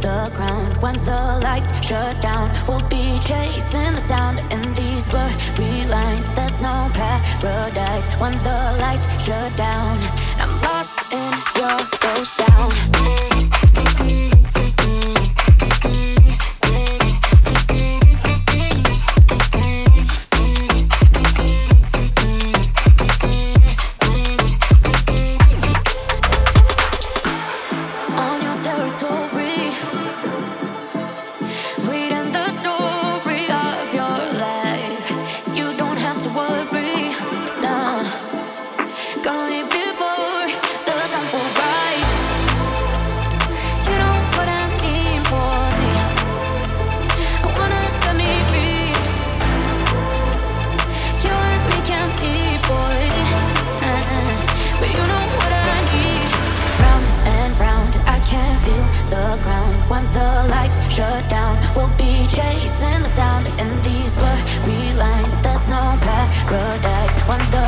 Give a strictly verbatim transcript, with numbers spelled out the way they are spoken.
the ground when the lights shut down. We'll be chasing the sound in these blurry lines. There's no paradise when the lights shut down. I'm lost in your ghost town. When the lights shut down, we'll be chasing the sound in these blurry lines. There's no paradise when the